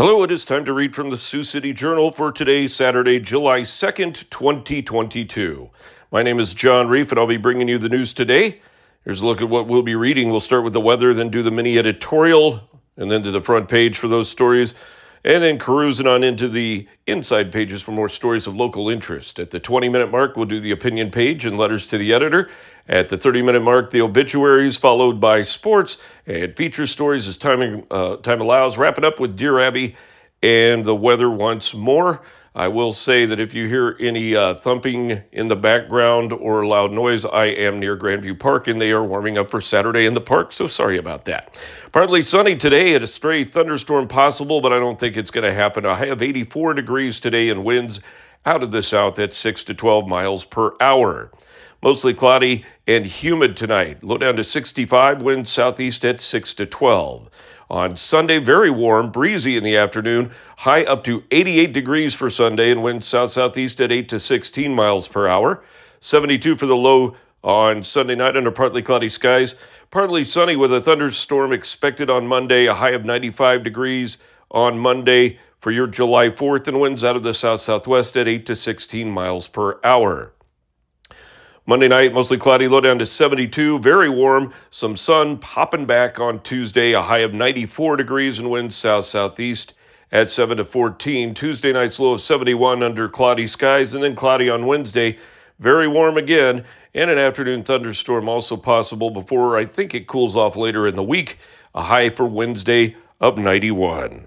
Hello, it is time to read from the Sioux City Journal for today, Saturday, July 2nd, 2022. My name is John Reef, and I'll be bringing you the news today. Here's a look at what we'll be reading. We'll start with the weather, then do the mini editorial, and then to the front page for those stories, and then cruising on into the inside pages for more stories of local interest. At the 20-minute mark, we'll do the opinion page and letters to the editor. At the 30-minute mark, the obituaries, followed by sports and feature stories as time allows. Wrapping up with Dear Abby and the weather once more. I will say that if you hear any thumping in the background or loud noise, I am near Grandview Park, and they are warming up for Saturday in the park, so sorry about that. Partly sunny today, and a stray thunderstorm possible, but I don't think it's going to happen. A high of 84 degrees today, and winds out of the south at 6 to 12 miles per hour. Mostly cloudy and humid tonight. Low down to 65, winds southeast at 6 to 12. On Sunday, very warm, breezy in the afternoon, high up to 88 degrees for Sunday, and winds south-southeast at 8 to 16 miles per hour. 72 for the low on Sunday night under partly cloudy skies. Partly sunny with a thunderstorm expected on Monday, a high of 95 degrees on Monday for your July 4th, and winds out of the south-southwest at 8 to 16 miles per hour. Monday night, mostly cloudy, low down to 72, very warm, some sun popping back on Tuesday, a high of 94 degrees and winds south-southeast at 7 to 14. Tuesday night's low of 71 under cloudy skies, and then cloudy on Wednesday, very warm again, and an afternoon thunderstorm also possible before I think it cools off later in the week, a high for Wednesday of 91.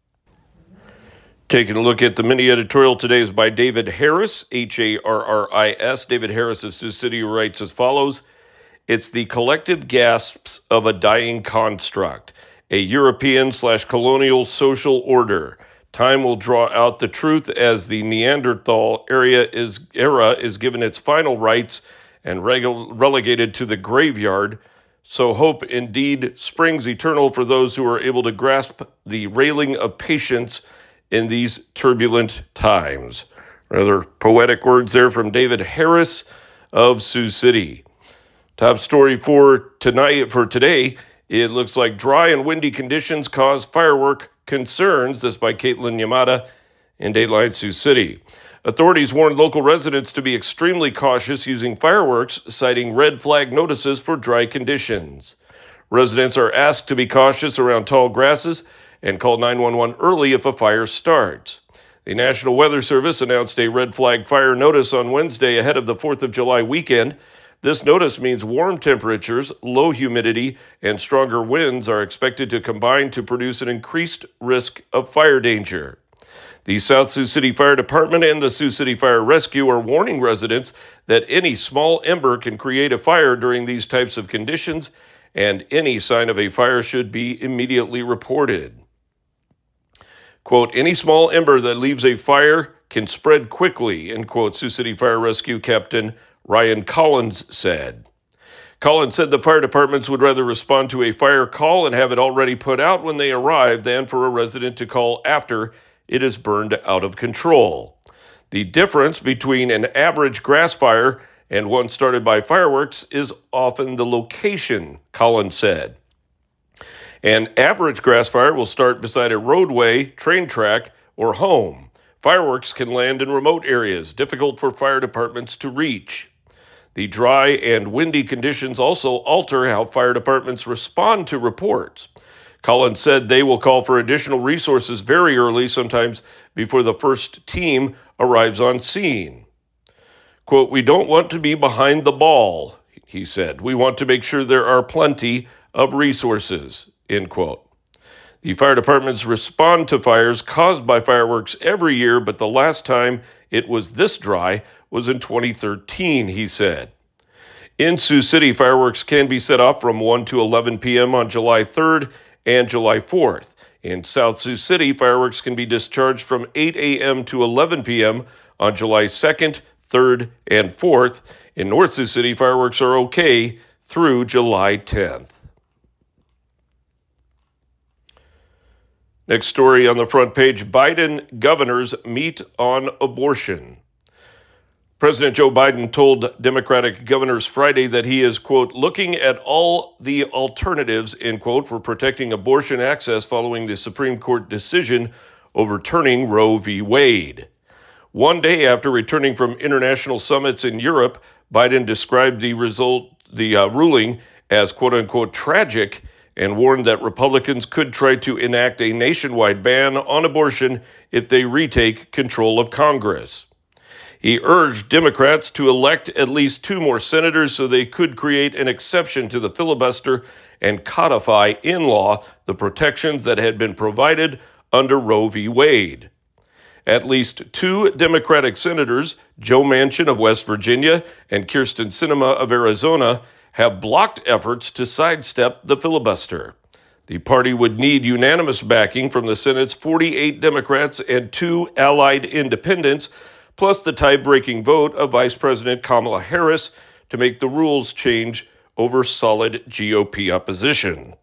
Taking a look at the mini editorial today is by David Harris, Harris. David Harris of Sioux City writes as follows: "It's the collective gasps of a dying construct, a European/colonial social order. Time will draw out the truth as the Neanderthal era is given its final rites and relegated to the graveyard. So hope indeed springs eternal for those who are able to grasp the railing of patience in these turbulent times." Rather poetic words there from David Harris of Sioux City. Top story for today, it looks like dry and windy conditions cause firework concerns. This by Caitlin Yamada in Dateline Sioux City. Authorities warned local residents to be extremely cautious using fireworks, citing red flag notices for dry conditions. Residents are asked to be cautious around tall grasses and call 911 early if a fire starts. The National Weather Service announced a red flag fire notice on Wednesday ahead of the 4th of July weekend. This notice means warm temperatures, low humidity, and stronger winds are expected to combine to produce an increased risk of fire danger. The South Sioux City Fire Department and the Sioux City Fire Rescue are warning residents that any small ember can create a fire during these types of conditions, and any sign of a fire should be immediately reported. Quote, "Any small ember that leaves a fire can spread quickly," end quote, Sioux City Fire Rescue Captain Ryan Collins said. Collins said the fire departments would rather respond to a fire call and have it already put out when they arrive than for a resident to call after it is burned out of control. The difference between an average grass fire and one started by fireworks is often the location, Collins said. An average grass fire will start beside a roadway, train track, or home. Fireworks can land in remote areas, difficult for fire departments to reach. The dry and windy conditions also alter how fire departments respond to reports. Collins said they will call for additional resources very early, sometimes before the first team arrives on scene. Quote, "We don't want to be behind the ball," he said. "We want to make sure there are plenty of resources," end quote. The fire departments respond to fires caused by fireworks every year, but the last time it was this dry was in 2013, he said. In Sioux City, fireworks can be set off from 1 to 11 p.m. on July 3rd and July 4th. In South Sioux City, fireworks can be discharged from 8 a.m. to 11 p.m. on July 2nd, 3rd, and 4th. In North Sioux City, fireworks are okay through July 10th. Next story on the front page, Biden governors meet on abortion. President Joe Biden told Democratic governors Friday that he is, quote, looking at all the alternatives, end quote, for protecting abortion access following the Supreme Court decision overturning Roe v. Wade. One day after returning from international summits in Europe, Biden described the ruling as, quote unquote, tragic and warned that Republicans could try to enact a nationwide ban on abortion if they retake control of Congress. He urged Democrats to elect at least 2 more senators so they could create an exception to the filibuster and codify in law the protections that had been provided under Roe v. Wade. At least 2 Democratic senators, Joe Manchin of West Virginia and Kyrsten Sinema of Arizona, have blocked efforts to sidestep the filibuster. The party would need unanimous backing from the Senate's 48 Democrats and 2 allied independents, plus the tie-breaking vote of Vice President Kamala Harris to make the rules change over solid GOP opposition.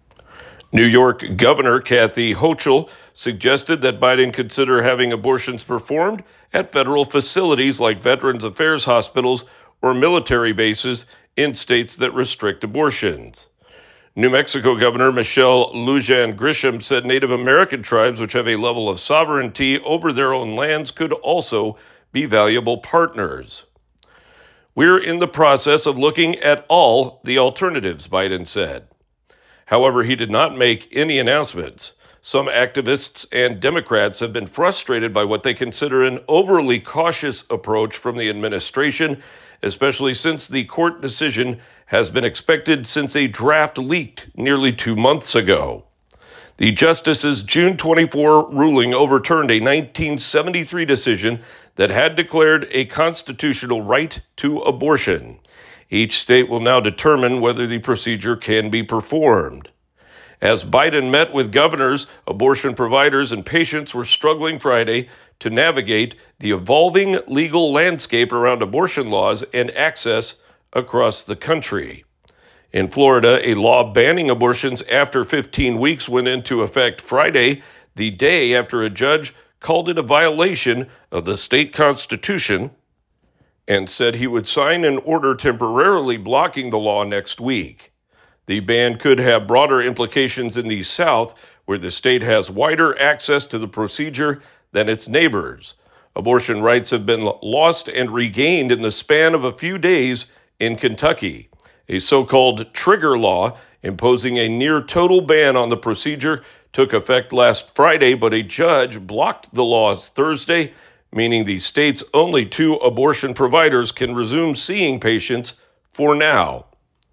New York Governor Kathy Hochul suggested that Biden consider having abortions performed at federal facilities like Veterans Affairs hospitals or military bases in states that restrict abortions. New Mexico Governor Michelle Lujan Grisham said Native American tribes, which have a level of sovereignty over their own lands, could also be valuable partners. We're in the process of looking at all the alternatives, Biden said. However, he did not make any announcements. Some activists and Democrats have been frustrated by what they consider an overly cautious approach from the administration, especially since the court decision has been expected since a draft leaked nearly 2 months ago. The justice's June 24 ruling overturned a 1973 decision that had declared a constitutional right to abortion. Each state will now determine whether the procedure can be performed. As Biden met with governors, abortion providers, and patients were struggling Friday to navigate the evolving legal landscape around abortion laws and access across the country. In Florida, a law banning abortions after 15 weeks went into effect Friday, the day after a judge called it a violation of the state constitution and said he would sign an order temporarily blocking the law next week. The ban could have broader implications in the South, where the state has wider access to the procedure than its neighbors. Abortion rights have been lost and regained in the span of a few days in Kentucky. A so-called trigger law imposing a near-total ban on the procedure took effect last Friday, but a judge blocked the law Thursday, meaning the state's only 2 abortion providers can resume seeing patients for now.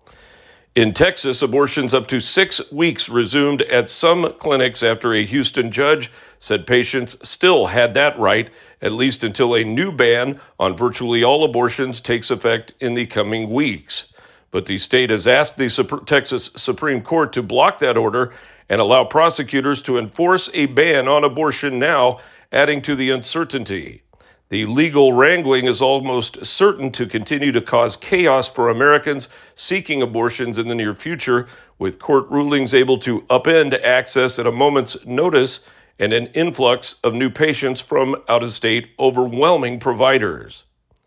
In Texas, abortions up to 6 weeks resumed at some clinics after a Houston judge said patients still had that right, at least until a new ban on virtually all abortions takes effect in the coming weeks. But the state has asked the Texas Supreme Court to block that order and allow prosecutors to enforce a ban on abortion now, adding to the uncertainty. The legal wrangling is almost certain to continue to cause chaos for Americans seeking abortions in the near future, with court rulings able to upend access at a moment's notice and an influx of new patients from out-of-state overwhelming providers.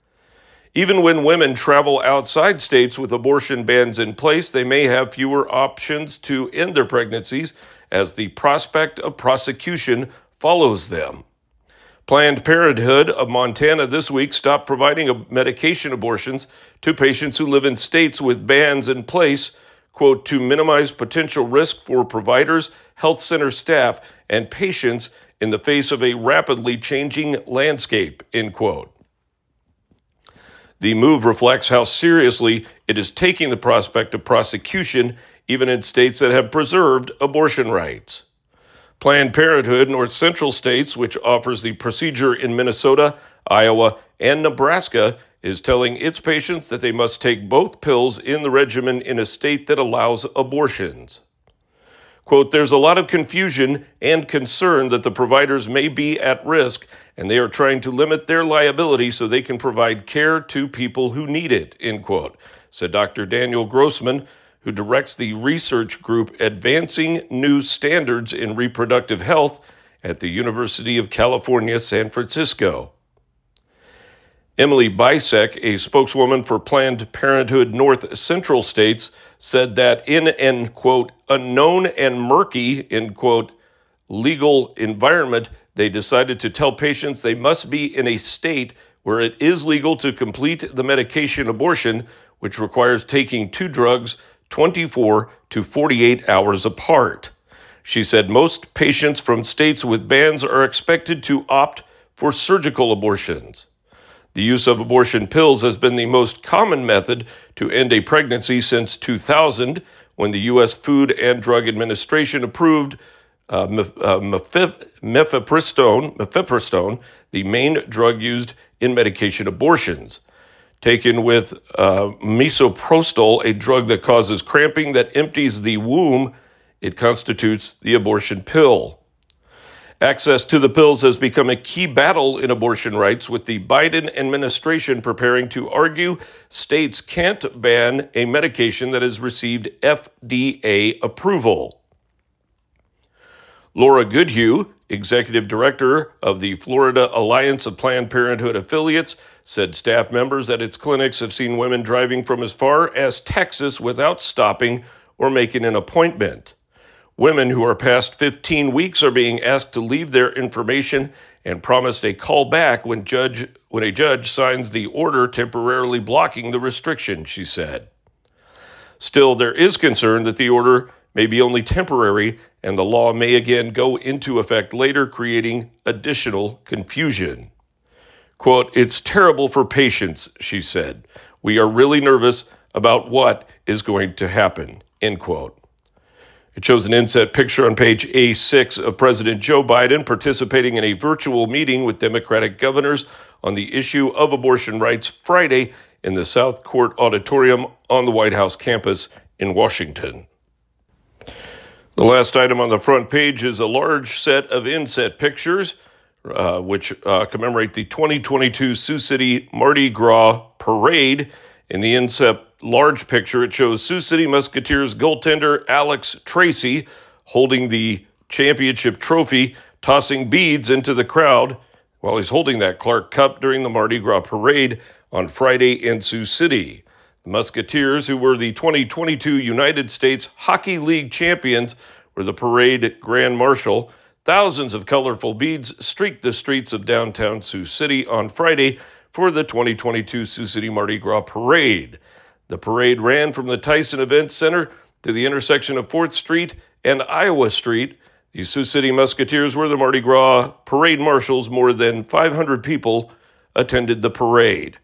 Even when women travel outside states with abortion bans in place, they may have fewer options to end their pregnancies as the prospect of prosecution follows them. Planned Parenthood of Montana this week stopped providing medication abortions to patients who live in states with bans in place, quote, to minimize potential risk for providers, health center staff, and patients in the face of a rapidly changing landscape, end quote. The move reflects how seriously it is taking the prospect of prosecution, even in states that have preserved abortion rights. Planned Parenthood North Central States, which offers the procedure in Minnesota, Iowa, and Nebraska, is telling its patients that they must take both pills in the regimen in a state that allows abortions. Quote, there's a lot of confusion and concern that the providers may be at risk, and they are trying to limit their liability so they can provide care to people who need it, end quote, said Dr. Daniel Grossman, who directs the research group Advancing New Standards in Reproductive Health at the University of California, San Francisco. Emily Bisek, a spokeswoman for Planned Parenthood North Central States, said that in an, quote, unknown and murky, end quote, legal environment, they decided to tell patients they must be in a state where it is legal to complete the medication abortion, which requires taking two drugs 24 to 48 hours apart. She said most patients from states with bans are expected to opt for surgical abortions. The use of abortion pills has been the most common method to end a pregnancy since 2000, when the U.S. Food and Drug Administration approved mifepristone, the main drug used in medication abortions. Taken with misoprostol, a drug that causes cramping that empties the womb, it constitutes the abortion pill. Access to the pills has become a key battle in abortion rights, with the Biden administration preparing to argue states can't ban a medication that has received FDA approval. Laura Goodhue, executive director of the Florida Alliance of Planned Parenthood Affiliates, said staff members at its clinics have seen women driving from as far as Texas without stopping or making an appointment. Women who are past 15 weeks are being asked to leave their information and promised a call back when a judge signs the order temporarily blocking the restriction, she said. Still, there is concern that the order may be only temporary and the law may again go into effect later, creating additional confusion. Quote, "It's terrible for patients," she said. "We are really nervous about what is going to happen," end quote. It shows an inset picture on page A6 of President Joe Biden participating in a virtual meeting with Democratic governors on the issue of abortion rights Friday in the South Court Auditorium on the White House campus in Washington. The last item on the front page is a large set of inset pictures, which commemorate the 2022 Sioux City Mardi Gras Parade. In the inset large picture, it shows Sioux City Musketeers goaltender Alex Tracy holding the championship trophy, tossing beads into the crowd while he's holding that Clark Cup during the Mardi Gras Parade on Friday in Sioux City. The Musketeers, who were the 2022 United States Hockey League champions, were the parade grand marshal. Thousands of colorful beads streaked the streets of downtown Sioux City on Friday for the 2022 Sioux City Mardi Gras Parade. The parade ran from the Tyson Events Center to the intersection of 4th Street and Iowa Street. The Sioux City Musketeers were the Mardi Gras parade marshals. More than 500 people attended the parade.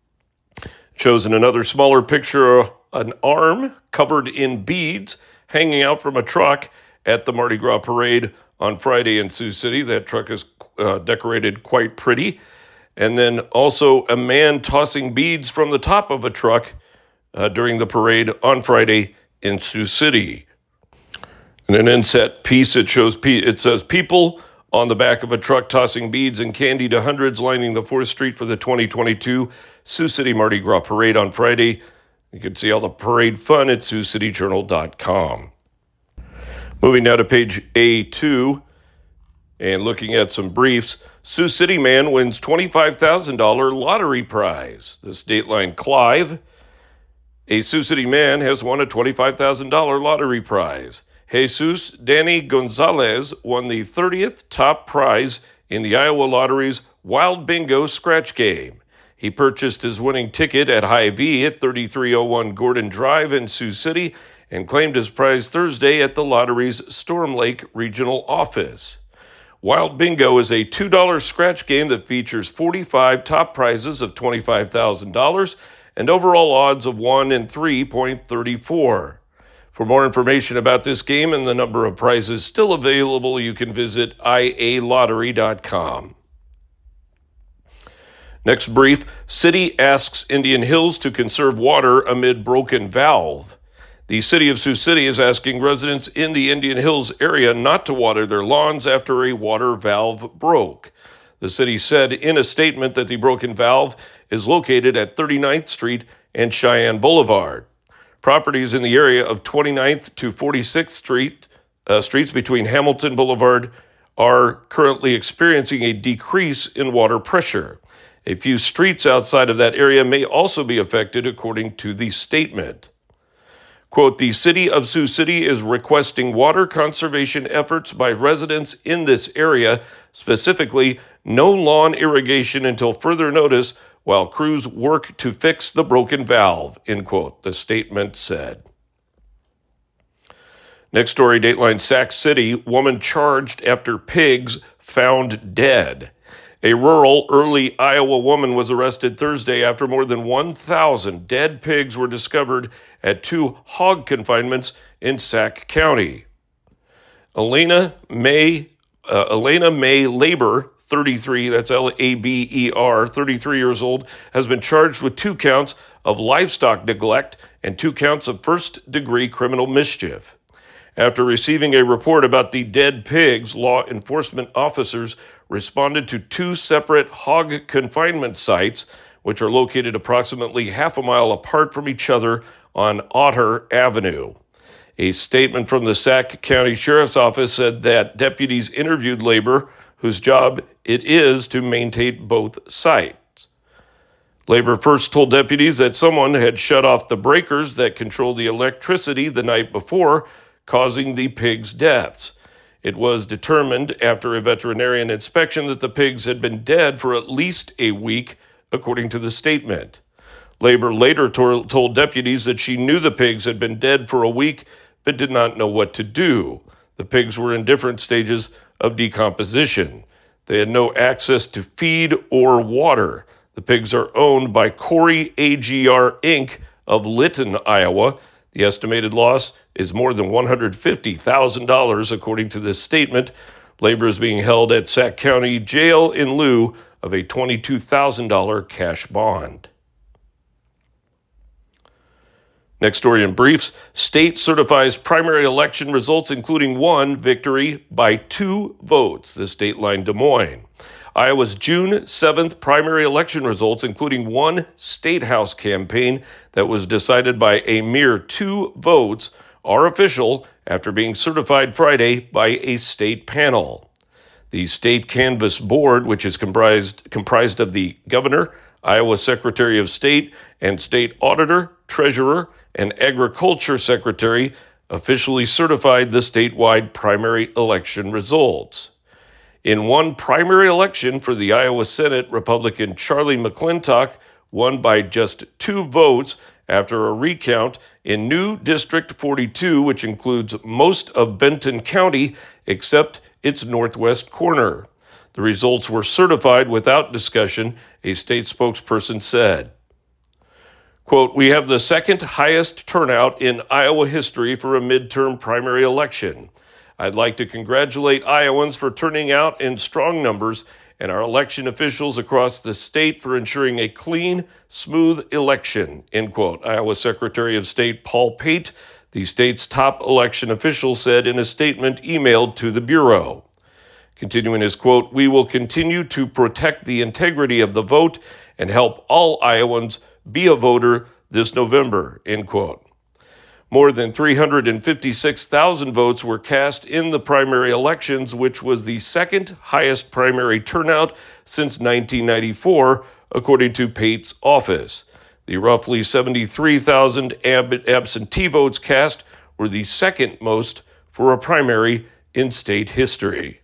Shows in another smaller picture an arm covered in beads hanging out from a truck at the Mardi Gras Parade on Friday in Sioux City. That truck is decorated quite pretty. And then also a man tossing beads from the top of a truck during the parade on Friday in Sioux City. In an inset piece, it says people on the back of a truck tossing beads and candy to hundreds lining the 4th Street for the 2022 Sioux City Mardi Gras Parade on Friday. You can see all the parade fun at SiouxCityJournal.com. Moving now to page A2 and looking at some briefs. Sioux City man wins $25,000 lottery prize. This Dateline Clive. A Sioux City man has won a $25,000 lottery prize. Jesus Danny Gonzalez won the 30th top prize in the Iowa Lottery's Wild Bingo scratch game. He purchased his winning ticket at Hy-Vee at 3301 Gordon Drive in Sioux City and claimed his prize Thursday at the lottery's Storm Lake regional office. Wild Bingo is a $2 scratch game that features 45 top prizes of $25,000 and overall odds of 1 in 3.34. For more information about this game and the number of prizes still available, you can visit ialottery.com. Next brief, city asks Indian Hills to conserve water amid broken valve. The city of Sioux City is asking residents in the Indian Hills area not to water their lawns after a water valve broke. The city said in a statement that the broken valve is located at 39th Street and Cheyenne Boulevard. Properties in the area of 29th to 46th Street, streets between Hamilton Boulevard, are currently experiencing a decrease in water pressure. A few streets outside of that area may also be affected, according to the statement. Quote, the city of Sioux City is requesting water conservation efforts by residents in this area, specifically no lawn irrigation until further notice while crews work to fix the broken valve, end quote, the statement said. Next story, Dateline Sac City, woman charged after pigs found dead. A rural, early Iowa woman was arrested Thursday after more than 1,000 dead pigs were discovered at 2 hog confinements in Sac County. Elena May Labor, 33, that's Laber, 33 years old, has been charged with 2 counts of livestock neglect and 2 counts of first-degree criminal mischief. After receiving a report about the dead pigs, law enforcement officers responded to 2 separate hog confinement sites, which are located approximately half a mile apart from each other on Otter Avenue. A statement from the Sac County Sheriff's Office said that deputies interviewed Labor, whose job it is to maintain both sites. Labor first told deputies that someone had shut off the breakers that control the electricity the night before, causing the pigs' deaths. It was determined after a veterinarian inspection that the pigs had been dead for at least a week, according to the statement. Labor later told deputies that she knew the pigs had been dead for a week, but did not know what to do. The pigs were in different stages of decomposition. They had no access to feed or water. The pigs are owned by Corey AGR Inc. of Lytton, Iowa. The estimated loss is more than $150,000, according to this statement. Labor is being held at Sac County Jail in lieu of a $22,000 cash bond. Next story in briefs. State certifies primary election results, including one victory by 2 votes. This Dateline Des Moines. Iowa's June 7th primary election results, including one state house campaign that was decided by a mere 2 votes, are official after being certified Friday by a state panel. The State Canvass Board, which is comprised of the governor, Iowa Secretary of State, and state auditor, treasurer, and agriculture secretary, officially certified the statewide primary election results. In one primary election for the Iowa Senate, Republican Charlie McClintock won by just 2 votes after a recount in new District 42, which includes most of Benton County except its northwest corner. The results were certified without discussion, a state spokesperson said. Quote, we have the second highest turnout in Iowa history for a midterm primary election. I'd like to congratulate Iowans for turning out in strong numbers and our election officials across the state for ensuring a clean, smooth election, end quote. Iowa Secretary of State Paul Pate, the state's top election official, said in a statement emailed to the Bureau. Continuing his quote, we will continue to protect the integrity of the vote and help all Iowans be a voter this November, end quote. More than 356,000 votes were cast in the primary elections, which was the second highest primary turnout since 1994, according to Pate's office. The roughly 73,000 absentee votes cast were the second most for a primary in state history.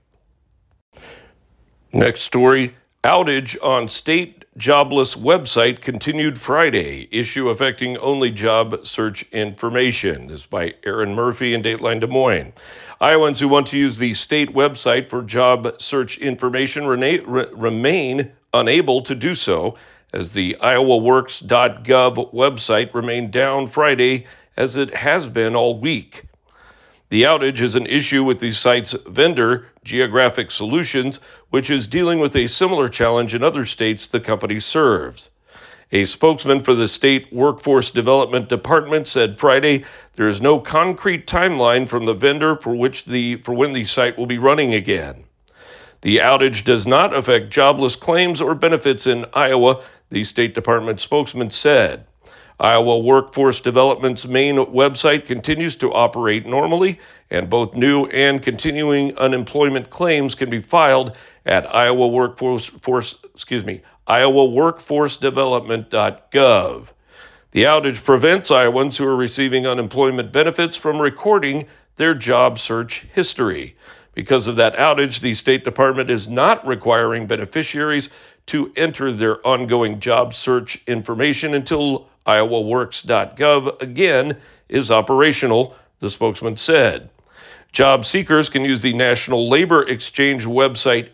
Next story, outage on state jobless website continued Friday, issue affecting only job search information. This is by Aaron Murphy in Dateline Des Moines. Iowans who want to use the state website for job search information remain unable to do so, as the iowaworks.gov website remained down Friday, as it has been all week. The outage is an issue with the site's vendor, Geographic Solutions, which is dealing with a similar challenge in other states the company serves. A spokesman for the State Workforce Development Department said Friday there is no concrete timeline from the vendor for when the site will be running again. The outage does not affect jobless claims or benefits in Iowa, the State Department spokesman said. Iowa Workforce Development's main website continues to operate normally, and both new and continuing unemployment claims can be filed at iowaworkforcedevelopment.gov. The outage prevents Iowans who are receiving unemployment benefits from recording their job search history. Because of that outage, the State Department is not requiring beneficiaries to enter their ongoing job search information until iowaworks.gov again is operational, the spokesman said. Job seekers can use the National Labor Exchange website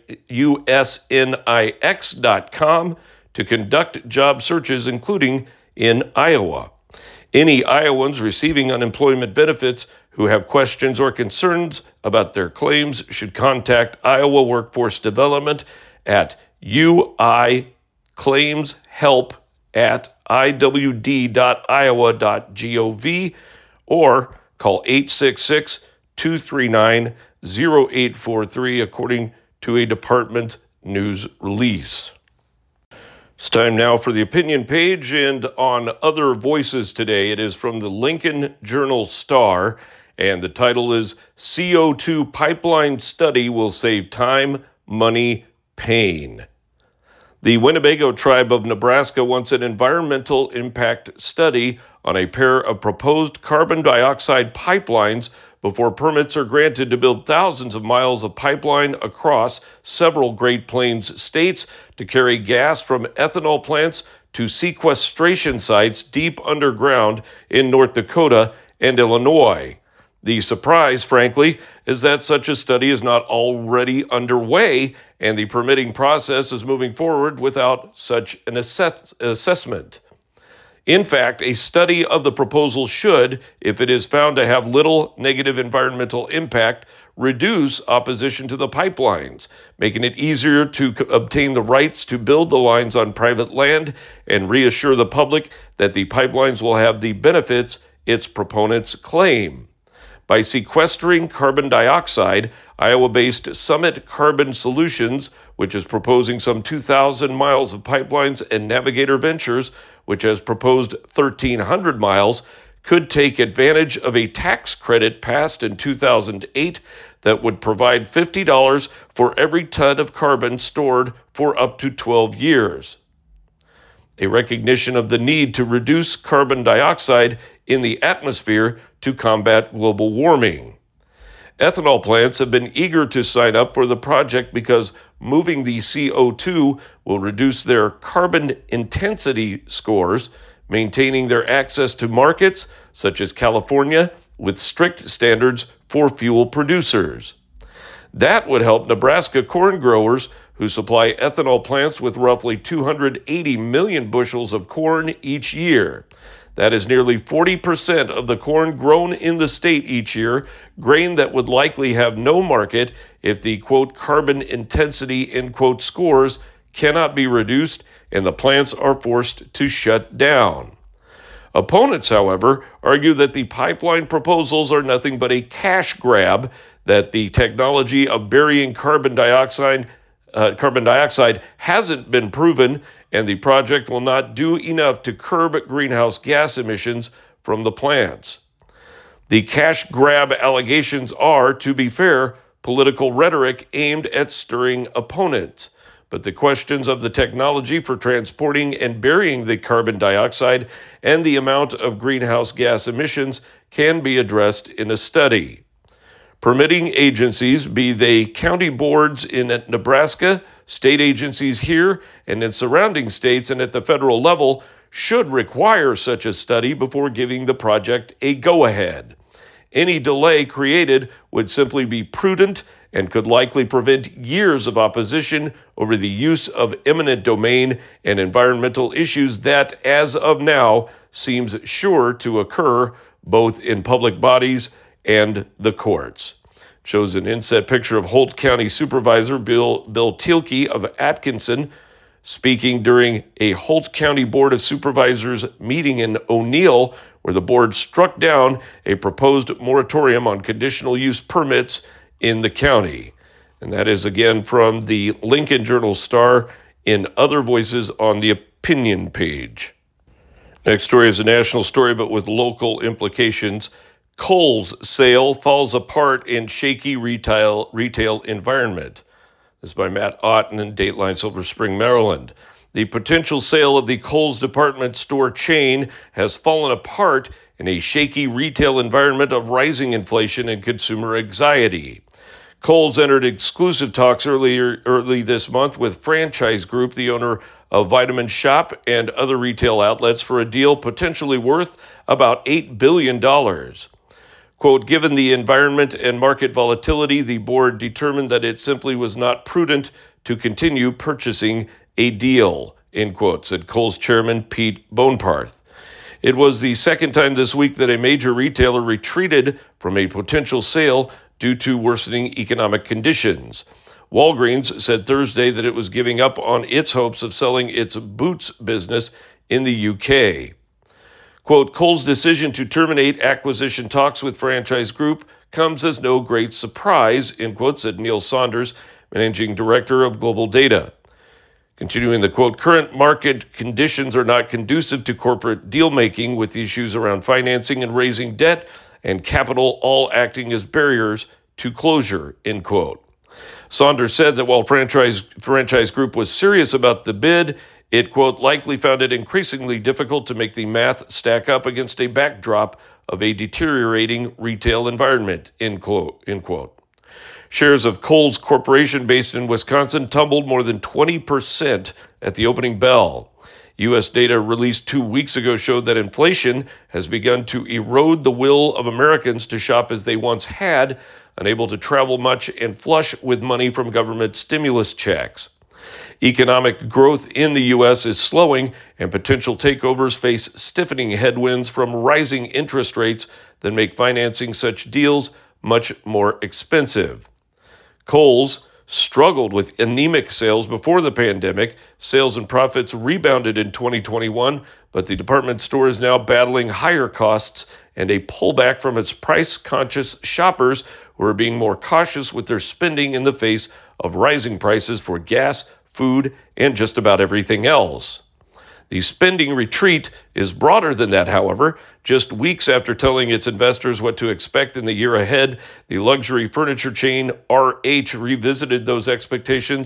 usnix.com to conduct job searches, including in Iowa. Any Iowans receiving unemployment benefits who have questions or concerns about their claims should contact Iowa Workforce Development at uiclaims@iwd.iowa.gov or call 866-239-0843, according to a department news release. It's time now for the opinion page, and on Other Voices today, it is from the Lincoln Journal-Star, and the title is CO2 Pipeline Study Will Save Time, Money, Pain. The Winnebago Tribe of Nebraska wants an environmental impact study on a pair of proposed carbon dioxide pipelines before permits are granted to build thousands of miles of pipeline across several Great Plains states to carry gas from ethanol plants to sequestration sites deep underground in North Dakota and Illinois. The surprise, frankly, is that such a study is not already underway, and the permitting process is moving forward without such an assessment. In fact, a study of the proposal should, if it is found to have little negative environmental impact, reduce opposition to the pipelines, making it easier to obtain the rights to build the lines on private land and reassure the public that the pipelines will have the benefits its proponents claim. By sequestering carbon dioxide, Iowa-based Summit Carbon Solutions, which is proposing some 2,000 miles of pipelines, and Navigator Ventures, which has proposed 1,300 miles, could take advantage of a tax credit passed in 2008 that would provide $50 for every ton of carbon stored for up to 12 years. A recognition of the need to reduce carbon dioxide in the atmosphere to combat global warming. Ethanol plants have been eager to sign up for the project because moving the CO2 will reduce their carbon intensity scores, maintaining their access to markets such as California with strict standards for fuel producers. That would help Nebraska corn growers who supply ethanol plants with roughly 280 million bushels of corn each year. That is nearly 40% of the corn grown in the state each year, grain that would likely have no market if the, quote, carbon intensity, end quote, scores cannot be reduced and the plants are forced to shut down. Opponents, however, argue that the pipeline proposals are nothing but a cash grab, that the technology of burying carbon dioxide hasn't been proven, and the project will not do enough to curb greenhouse gas emissions from the plants. The cash grab allegations are, to be fair, political rhetoric aimed at stirring opponents. But the questions of the technology for transporting and burying the carbon dioxide and the amount of greenhouse gas emissions can be addressed in a study. Permitting agencies, be they county boards in Nebraska, state agencies here and in surrounding states and at the federal level, should require such a study before giving the project a go-ahead. Any delay created would simply be prudent and could likely prevent years of opposition over the use of eminent domain and environmental issues that, as of now, seems sure to occur both in public bodies and the courts. Shows an inset picture of Holt County Supervisor Bill Thielke of Atkinson speaking during a Holt County Board of Supervisors meeting in O'Neill, where the board struck down a proposed moratorium on conditional use permits in the county. And that is again from the Lincoln Journal-Star in Other Voices on the opinion page. Next story is a national story, but with local implications. Kohl's sale falls apart in shaky retail environment. This is by Matt Otten in Dateline Silver Spring, Maryland. The potential sale of the Kohl's department store chain has fallen apart in a shaky retail environment of rising inflation and consumer anxiety. Kohl's entered exclusive talks early this month with Franchise Group, the owner of Vitamin Shoppe and other retail outlets, for a deal potentially worth about $8 billion. Quote, given the environment and market volatility, the board determined that it simply was not prudent to continue purchasing a deal, end quote, said Kohl's chairman Pete Boneparth. It was the second time this week that a major retailer retreated from a potential sale due to worsening economic conditions. Walgreens said Thursday that it was giving up on its hopes of selling its Boots business in the UK. Quote, Kohl's decision to terminate acquisition talks with Franchise Group comes as no great surprise, end quote, said Neil Saunders, managing director of Global Data. Continuing the quote, current market conditions are not conducive to corporate deal-making, with issues around financing and raising debt and capital all acting as barriers to closure, end quote. Saunders said that while Franchise Group was serious about the bid, it, quote, likely found it increasingly difficult to make the math stack up against a backdrop of a deteriorating retail environment, end quote. Shares of Kohl's Corporation, based in Wisconsin, tumbled more than 20% at the opening bell. U.S. data released 2 weeks ago showed that inflation has begun to erode the will of Americans to shop as they once had, unable to travel much and flush with money from government stimulus checks. Economic growth in the U.S. is slowing, and potential takeovers face stiffening headwinds from rising interest rates that make financing such deals much more expensive. Kohl's struggled with anemic sales before the pandemic. Sales and profits rebounded in 2021, but the department store is now battling higher costs and a pullback from its price-conscious shoppers who are being more cautious with their spending in the face of rising prices for gas, food, and just about everything else. The spending retreat is broader than that, however. Just weeks after telling its investors what to expect in the year ahead, the luxury furniture chain RH revised those expectations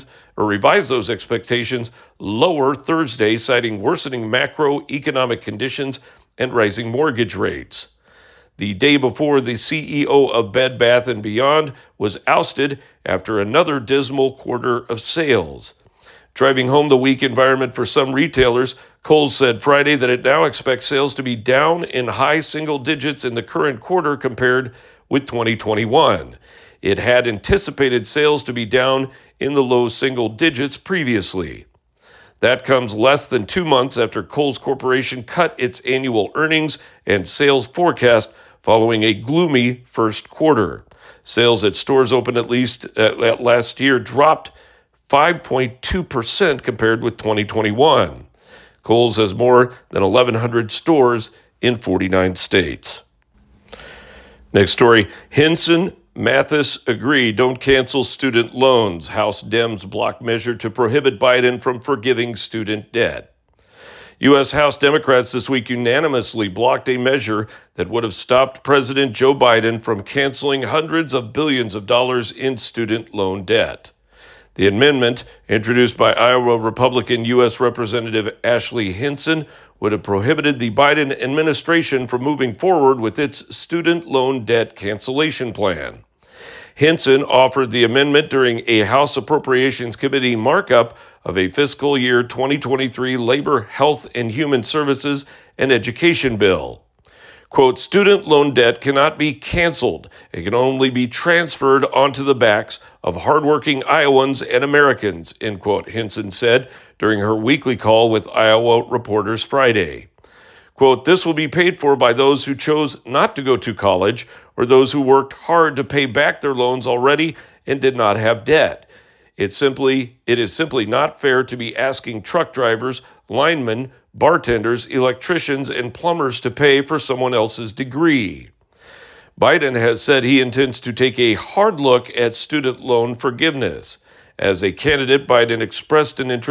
lower Thursday, citing worsening macroeconomic conditions and rising mortgage rates. The day before, the CEO of Bed Bath & Beyond was ousted after another dismal quarter of sales. Driving home the weak environment for some retailers, Kohl's said Friday that it now expects sales to be down in high single digits in the current quarter compared with 2021. It had anticipated sales to be down in the low single digits previously. That comes less than 2 months after Kohl's Corporation cut its annual earnings and sales forecast following a gloomy first quarter. Sales at stores open at last year dropped 5.2% compared with 2021. Kohl's has more than 1,100 stores in 49 states. Next story, Hinson, Mathis agree, don't cancel student loans. House Dems block measure to prohibit Biden from forgiving student debt. U.S. House Democrats this week unanimously blocked a measure that would have stopped President Joe Biden from canceling hundreds of billions of dollars in student loan debt. The amendment, introduced by Iowa Republican U.S. Representative Ashley Hinson, would have prohibited the Biden administration from moving forward with its student loan debt cancellation plan. Hinson offered the amendment during a House Appropriations Committee markup of a fiscal year 2023 Labor, Health, and Human Services and Education bill. Quote, student loan debt cannot be canceled. It can only be transferred onto the backs of hardworking Iowans and Americans, end quote, Hinson said during her weekly call with Iowa reporters Friday. Quote, this will be paid for by those who chose not to go to college or those who worked hard to pay back their loans already and did not have debt. It is simply not fair to be asking truck drivers, linemen, bartenders, electricians, and plumbers to pay for someone else's degree. Biden has said he intends to take a hard look at student loan forgiveness. As a candidate, Biden expressed an interest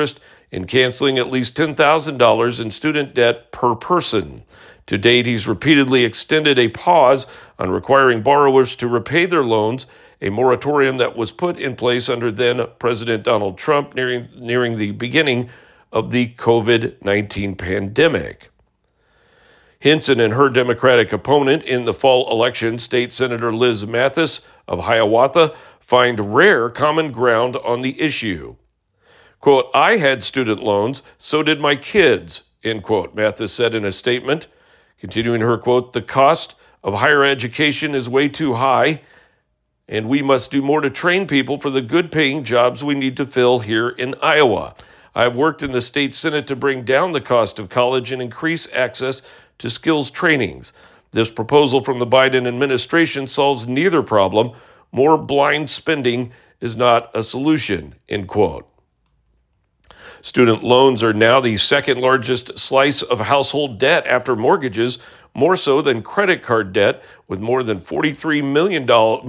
in canceling at least $10,000 in student debt per person. To date, he's repeatedly extended a pause on requiring borrowers to repay their loans, a moratorium that was put in place under then President Donald Trump nearing the beginning of the COVID-19 pandemic. Hinson and her Democratic opponent in the fall election, State Senator Liz Mathis of Hiawatha, find rare common ground on the issue. Quote, "I had student loans, so did my kids," end quote, Mathis said in a statement. Continuing her quote, "The cost of higher education is way too high, and we must do more to train people for the good-paying jobs we need to fill here in Iowa. I have worked in the state Senate to bring down the cost of college and increase access to skills trainings. This proposal from the Biden administration solves neither problem. More blind spending is not a solution," end quote. Student loans are now the second largest slice of household debt after mortgages, more so than credit card debt, with more than 43 million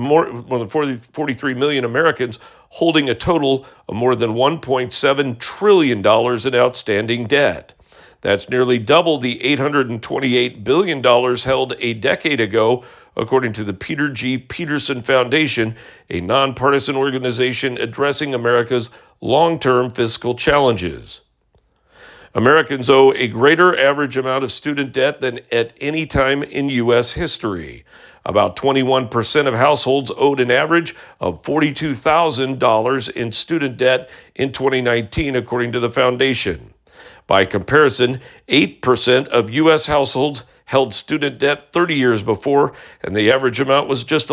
Americans holding a total of more than $1.7 trillion in outstanding debt. That's nearly double the $828 billion held a decade ago, according to the Peter G. Peterson Foundation, a nonpartisan organization addressing America's long-term fiscal challenges. Americans owe a greater average amount of student debt than at any time in U.S. history. About 21% of households owed an average of $42,000 in student debt in 2019, according to the foundation. By comparison, 8% of U.S. households held student debt 30 years before, and the average amount was just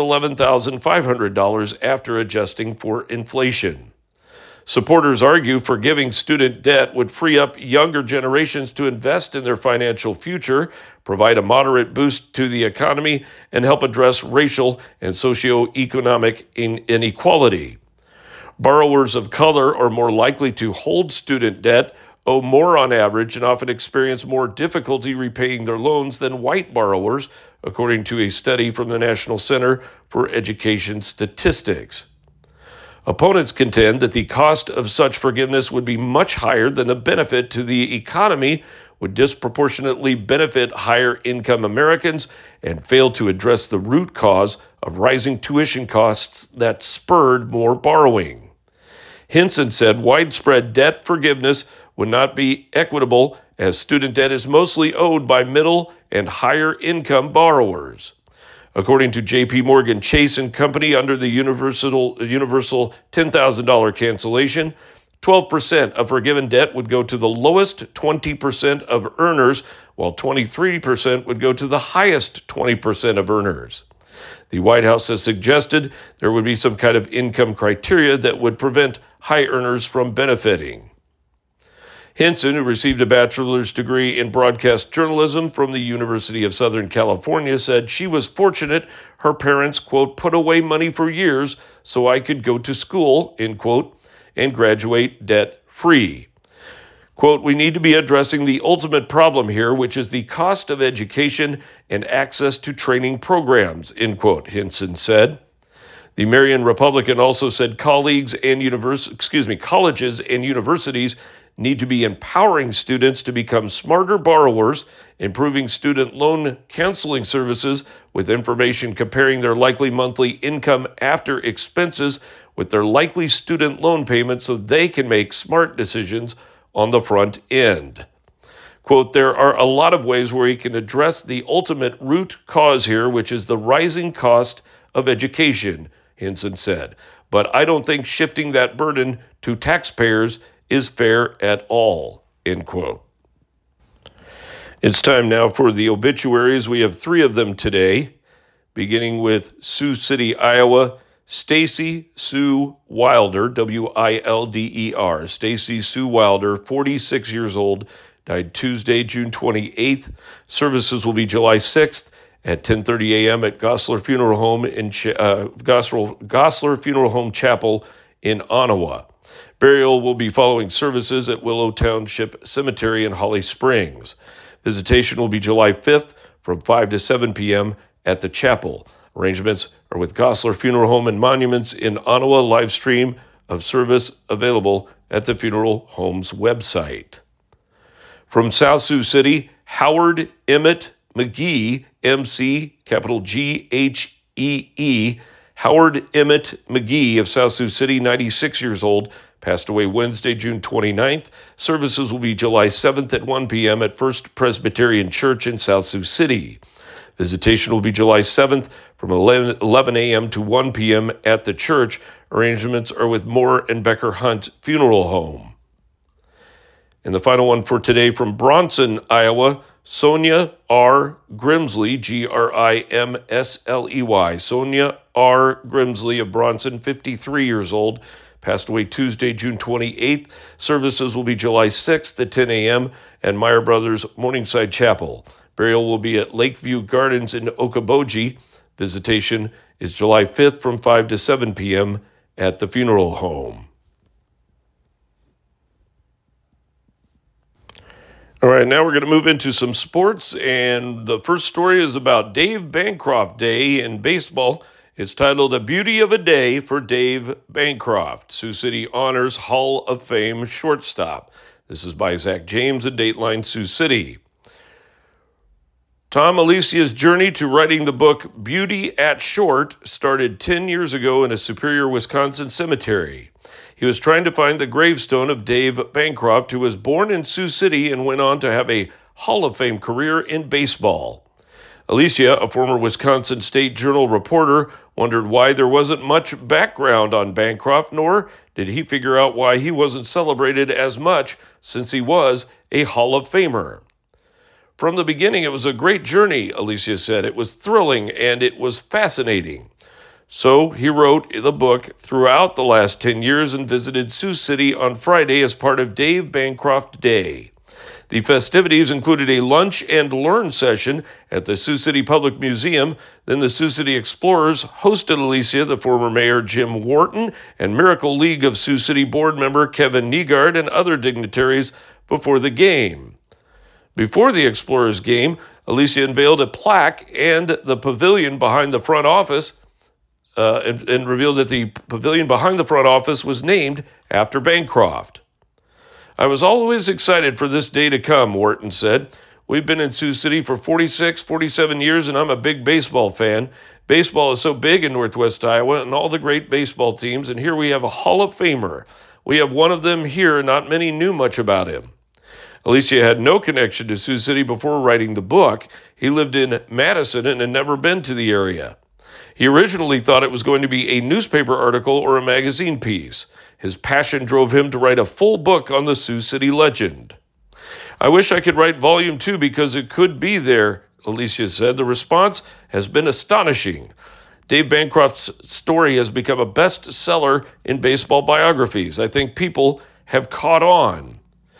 $11,500 after adjusting for inflation. Supporters argue forgiving student debt would free up younger generations to invest in their financial future, provide a moderate boost to the economy, and help address racial and socioeconomic inequality. Borrowers of color are more likely to hold student debt, owe more on average, and often experience more difficulty repaying their loans than white borrowers, according to a study from the National Center for Education Statistics. Opponents contend that the cost of such forgiveness would be much higher than the benefit to the economy, would disproportionately benefit higher-income Americans, and fail to address the root cause of rising tuition costs that spurred more borrowing. Hinson said widespread debt forgiveness would not be equitable, as student debt is mostly owed by middle and higher-income borrowers. According to J.P. Morgan Chase & Company, under the universal $10,000 cancellation, 12% of forgiven debt would go to the lowest 20% of earners, while 23% would go to the highest 20% of earners. The White House has suggested there would be some kind of income criteria that would prevent high earners from benefiting. Hinson, who received a bachelor's degree in broadcast journalism from the University of Southern California, said she was fortunate her parents, quote, "put away money for years so I could go to school," end quote, and graduate debt-free. Quote, "We need to be addressing the ultimate problem here, which is the cost of education and access to training programs," end quote, Hinson said. The Marion Republican also said colleges and universities need to be empowering students to become smarter borrowers, improving student loan counseling services with information comparing their likely monthly income after expenses with their likely student loan payments so they can make smart decisions on the front end. Quote, "There are a lot of ways where we can address the ultimate root cause here, which is the rising cost of education," Hinson said. "But I don't think shifting that burden to taxpayers is fair at all," end quote. It's time now for the obituaries. We have 3 of them today, beginning with Sioux City, Iowa. Stacy Sue Wilder, Wilder. Stacy Sue Wilder, 46 years old, died Tuesday, June 28th. Services will be July 6th at 10:30 a.m. at Gosler Funeral Home in Gosler Funeral Home Chapel in Ottawa. Burial will be following services at Willow Township Cemetery in Holly Springs. Visitation will be July 5th from 5 to 7 p.m. at the chapel. Arrangements are with Gosler Funeral Home and Monuments in Ottawa. Live stream of service available at the funeral home's website. From South Sioux City, Howard Emmett McGee, MC, capital G-H-E-E, Howard Emmett McGee of South Sioux City, 96 years old, passed away Wednesday, June 29th. Services will be July 7th at 1 p.m. at First Presbyterian Church in South Sioux City. Visitation will be July 7th from 11 a.m. to 1 p.m. at the church. Arrangements are with Moore and Becker Hunt Funeral Home. And the final one for today from Bronson, Iowa, Sonia R. Grimsley, Grimsley. Sonia R. Grimsley of Bronson, 53 years old, passed away Tuesday, June 28th. Services will be July 6th at 10 a.m. at Meyer Brothers Morningside Chapel. Burial will be at Lakeview Gardens in Okoboji. Visitation is July 5th from 5 to 7 p.m. at the funeral home. All right, now we're going to move into some sports, and the first story is about Dave Bancroft Day in baseball. It's titled A Beauty of a Day for Dave Bancroft, Sioux City Honors Hall of Fame shortstop. This is by Zach James at Dateline Sioux City. Tom Alicia's journey to writing the book Beauty at Short started 10 years ago in a Superior, Wisconsin cemetery. He was trying to find the gravestone of Dave Bancroft, who was born in Sioux City and went on to have a Hall of Fame career in baseball. Alicia, a former Wisconsin State Journal reporter, wondered why there wasn't much background on Bancroft, nor did he figure out why he wasn't celebrated as much since he was a Hall of Famer. From the beginning, it was a great journey, Alicia said. It was thrilling and it was fascinating. So he wrote the book throughout the last 10 years and visited Sioux City on Friday as part of Dave Bancroft Day. The festivities included a lunch and learn session at the Sioux City Public Museum. Then the Sioux City Explorers hosted Alicia, the former mayor Jim Wharton, and Miracle League of Sioux City board member Kevin Nygaard and other dignitaries before the game. Before the Explorers game, Alicia unveiled a plaque and the pavilion behind the front office, and revealed that the pavilion behind the front office was named after Bancroft. I was always excited for this day to come, Wharton said. We've been in Sioux City for 47 years, and I'm a big baseball fan. Baseball is so big in Northwest Iowa and all the great baseball teams, and here we have a Hall of Famer. We have one of them here, not many knew much about him. Alicia had no connection to Sioux City before writing the book. He lived in Madison and had never been to the area. He originally thought it was going to be a newspaper article or a magazine piece. His passion drove him to write a full book on the Sioux City legend. I wish I could write volume 2 because it could be there, Alicia said. The response has been astonishing. Dave Bancroft's story has become a bestseller in baseball biographies. I think people have caught on.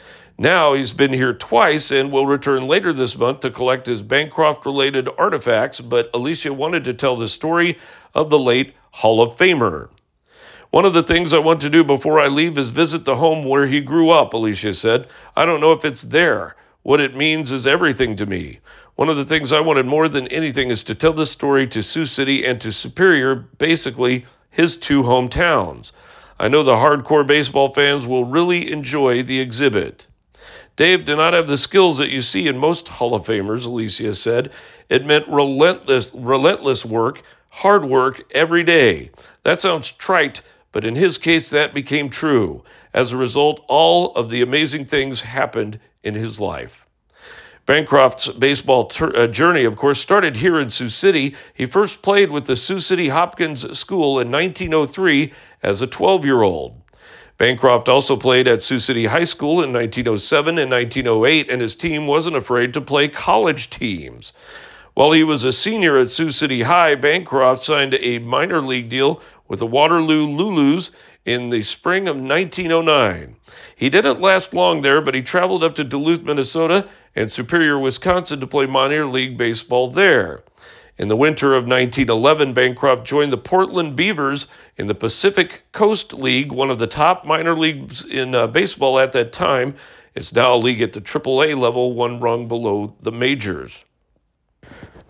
Now he's been here twice and will return later this month to collect his Bancroft-related artifacts, but Alicia wanted to tell the story of the late Hall of Famer. One of the things I want to do before I leave is visit the home where he grew up, Alicia said. I don't know if it's there. What it means is everything to me. One of the things I wanted more than anything is to tell this story to Sioux City and to Superior, basically his two hometowns. I know the hardcore baseball fans will really enjoy the exhibit. Dave did not have the skills that you see in most Hall of Famers, Alicia said. It meant relentless work, hard work every day. That sounds trite, but in his case, that became true. As a result, all of the amazing things happened in his life. Bancroft's baseball journey, of course, started here in Sioux City. He first played with the Sioux City Hopkins School in 1903 as a 12-year-old. Bancroft also played at Sioux City High School in 1907 and 1908, and his team wasn't afraid to play college teams. While he was a senior at Sioux City High, Bancroft signed a minor league deal with the Waterloo Lulus in the spring of 1909. He didn't last long there, but he traveled up to Duluth, Minnesota, and Superior, Wisconsin to play minor league baseball there. In the winter of 1911, Bancroft joined the Portland Beavers in the Pacific Coast League, one of the top minor leagues in baseball at that time. It's now a league at the AAA level, one rung below the majors.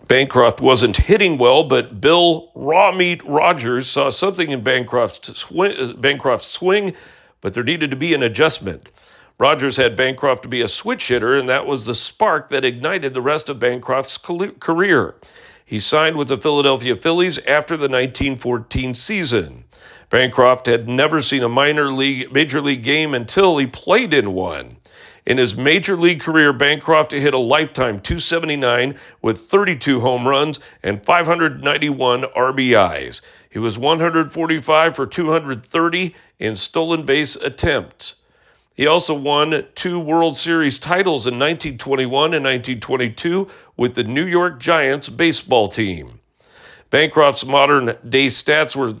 Bancroft wasn't hitting well, but Bill Raw Meat Rogers saw something in Bancroft's swing, but there needed to be an adjustment. Rogers had Bancroft to be a switch hitter, and that was the spark that ignited the rest of Bancroft's career. He signed with the Philadelphia Phillies after the 1914 season. Bancroft had never seen a major league game until he played in one. In his major league career, Bancroft hit a lifetime .279 with 32 home runs and 591 RBIs. He was 145 for 230 in stolen base attempts. He also won 2 World Series titles in 1921 and 1922 with the New York Giants baseball team. Bancroft's modern-day stats were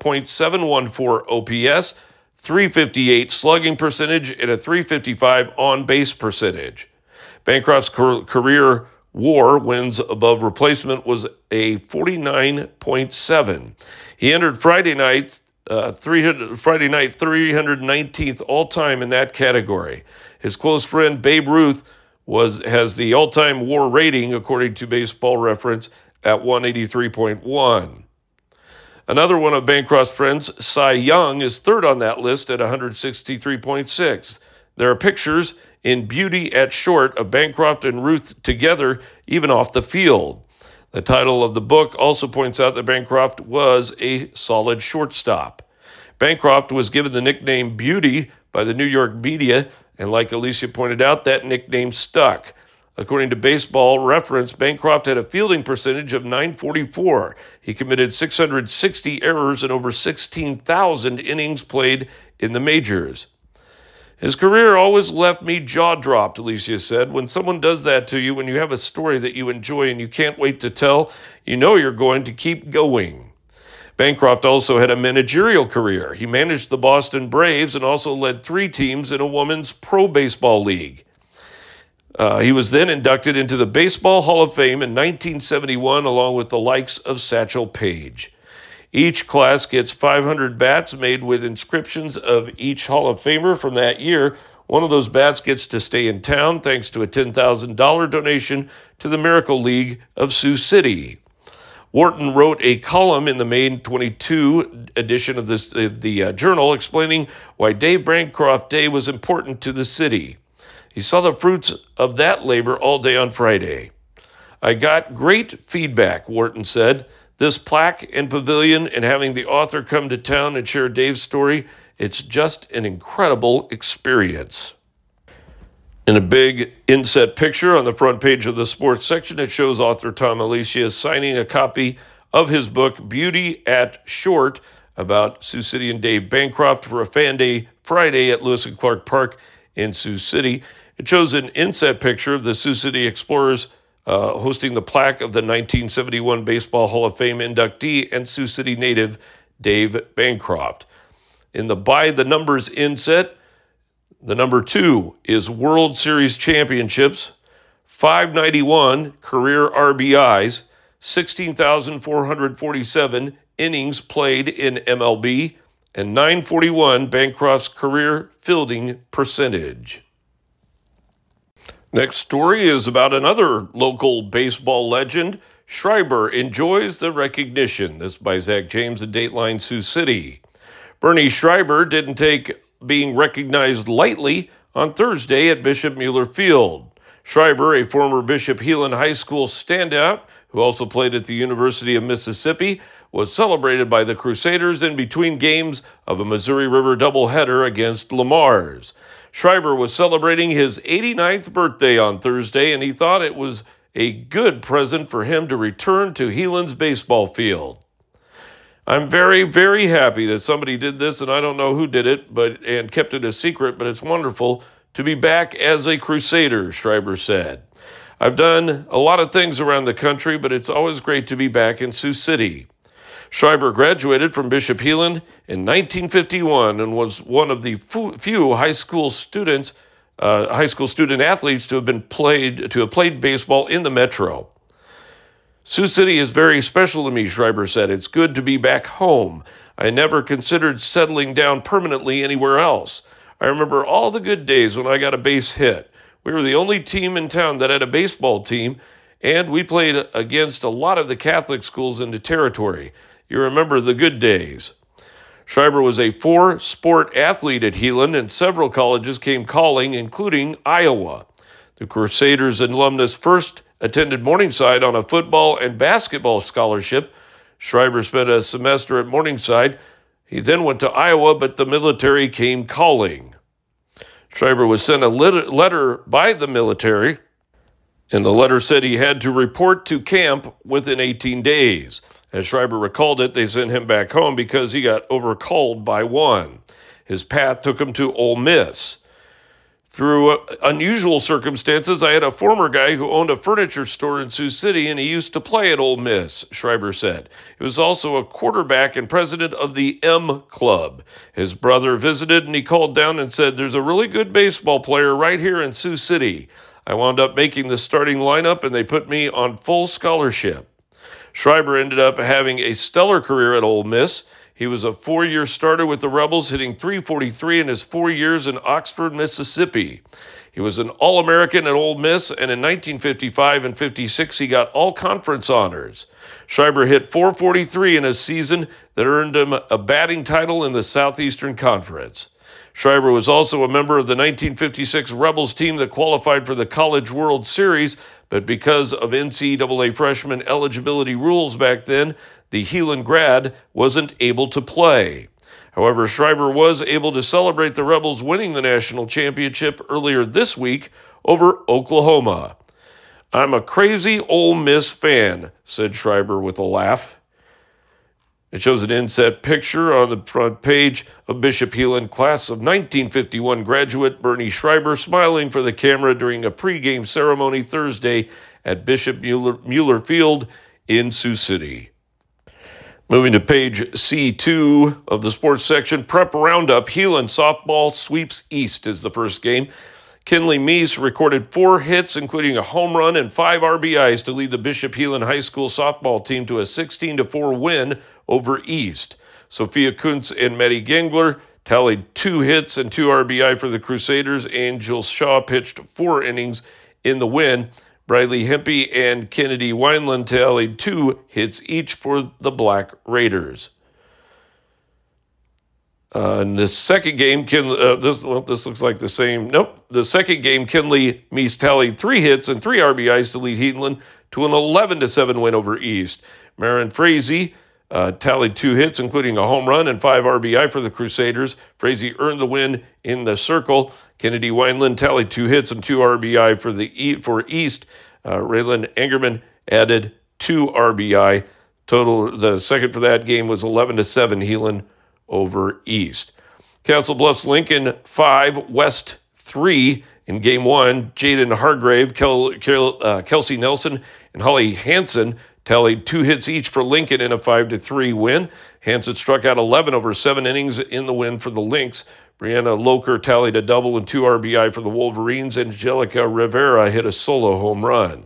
.714 OPS, 358 slugging percentage, and a 355 on-base percentage. Bancroft's career WAR, wins above replacement, was a 49.7. He entered Friday night 319th all-time in that category. His close friend Babe Ruth has the all-time WAR rating, according to Baseball Reference, at 183.1. Another one of Bancroft's friends, Cy Young, is third on that list at 163.6. There are pictures in Beauty at Short of Bancroft and Ruth together, even off the field. The title of the book also points out that Bancroft was a solid shortstop. Bancroft was given the nickname Beauty by the New York media, and like Alicia pointed out, that nickname stuck. According to Baseball Reference, Bancroft had a fielding percentage of .944. He committed 660 errors and over 16,000 innings played in the majors. His career always left me jaw-dropped, Alicia said. When someone does that to you, when you have a story that you enjoy and you can't wait to tell, you know you're going to keep going. Bancroft also had a managerial career. He managed the Boston Braves and also led 3 teams in a women's pro baseball league. He was then inducted into the Baseball Hall of Fame in 1971, along with the likes of Satchel Paige. Each class gets 500 bats made with inscriptions of each Hall of Famer from that year. One of those bats gets to stay in town thanks to a $10,000 donation to the Miracle League of Sioux City. Wharton wrote a column in the May 22 edition of the Journal explaining why Dave Bancroft Day was important to the city. He saw the fruits of that labor all day on Friday. I got great feedback, Wharton said. This plaque and pavilion and having the author come to town and share Dave's story, it's just an incredible experience. In a big inset picture on the front page of the sports section, it shows author Tom Alicia signing a copy of his book, Beauty at Short, about Sioux City and Dave Bancroft for a Fan Day Friday at Lewis and Clark Park in Sioux City. It shows an inset picture of the Sioux City Explorers hosting the plaque of the 1971 Baseball Hall of Fame inductee and Sioux City native Dave Bancroft. In the by the numbers inset, the number 2 is World Series championships, 591 career RBIs, 16,447 innings played in MLB, and 941 Bancroft's career fielding percentage. Next story is about another local baseball legend. Schreiber enjoys the recognition. This by Zach James at Dateline Sioux City. Bernie Schreiber didn't take being recognized lightly on Thursday at Bishop Mueller Field. Schreiber, a former Bishop Heelan High School standout who also played at the University of Mississippi, was celebrated by the Crusaders in between games of a Missouri River doubleheader against Lamar's. Schreiber was celebrating his 89th birthday on Thursday, and he thought it was a good present for him to return to Heelan's baseball field. I'm very, very happy that somebody did this, and I don't know who did it, and kept it a secret, but it's wonderful to be back as a Crusader, Schreiber said. I've done a lot of things around the country, but it's always great to be back in Sioux City. Schreiber graduated from Bishop Heelan in 1951 and was one of the few high school student athletes to have played baseball in the Metro. Sioux City is very special to me, Schreiber said. It's good to be back home. I never considered settling down permanently anywhere else. I remember all the good days when I got a base hit. We were the only team in town that had a baseball team, And we played against a lot of the Catholic schools in the territory. You remember the good days. Schreiber was a four-sport athlete at Heelan, and several colleges came calling, including Iowa. The Crusaders alumnus first attended Morningside on a football and basketball scholarship. Schreiber spent a semester at Morningside. He then went to Iowa, but the military came calling. Schreiber was sent a letter by the military, and the letter said he had to report to camp within 18 days. As Schreiber recalled it, they sent him back home because he got overcalled by one. His path took him to Ole Miss. Through unusual circumstances, I had a former guy who owned a furniture store in Sioux City, and he used to play at Ole Miss, Schreiber said. He was also a quarterback and president of the M Club. His brother visited, and he called down and said, "There's a really good baseball player right here in Sioux City." I wound up making the starting lineup, and they put me on full scholarship. Schreiber ended up having a stellar career at Ole Miss. He was a 4-year starter with the Rebels, hitting .343 in his 4 years in Oxford, Mississippi. He was an All-American at Ole Miss, and in 1955 and 56, he got all-conference honors. Schreiber hit .443 in a season that earned him a batting title in the Southeastern Conference. Schreiber was also a member of the 1956 Rebels team that qualified for the College World Series, but because of NCAA freshman eligibility rules back then, the Heelan grad wasn't able to play. However, Schreiber was able to celebrate the Rebels winning the national championship earlier this week over Oklahoma. "I'm a crazy Ole Miss fan," said Schreiber with a laugh. It shows an inset picture on the front page of Bishop Heelan class of 1951 graduate Bernie Schreiber smiling for the camera during a pregame ceremony Thursday at Bishop Mueller Field in Sioux City. Moving to page C2 of the sports section, Prep Roundup, Heelan softball sweeps East is the first game. Kinley Meese recorded 4 hits, including a home run and 5 RBIs to lead the Bishop Heelan High School softball team to a 16-4 win over East. Sophia Kuntz and Maddie Gengler tallied 2 hits and 2 RBI for the Crusaders. Angel Shaw pitched 4 innings in the win. Briley Hempy and Kennedy Wineland tallied 2 hits each for the Black Raiders. In the second game, this looks like the same. Nope. The second game, Kinley Meese tallied 3 hits and 3 RBIs to lead Heelan to an 11-7 win over East. Marin Frazee tallied 2 hits, including a home run and 5 RBI for the Crusaders. Frazee earned the win in the circle. Kennedy Wineland tallied 2 hits and 2 RBI for East. Raylan Angerman added 2 RBI. Total, the second for that game was 11-7 Heelan over East. Council Bluffs Lincoln 5, West 3 in Game 1. Jaden Hargrave, Kelsey Nelson, and Holly Hansen tallied 2 hits each for Lincoln in a 5-3 win. Hansen struck out 11 over 7 innings in the win for the Lynx. Brianna Loker tallied a double and 2 RBI for the Wolverines. Angelica Rivera hit a solo home run.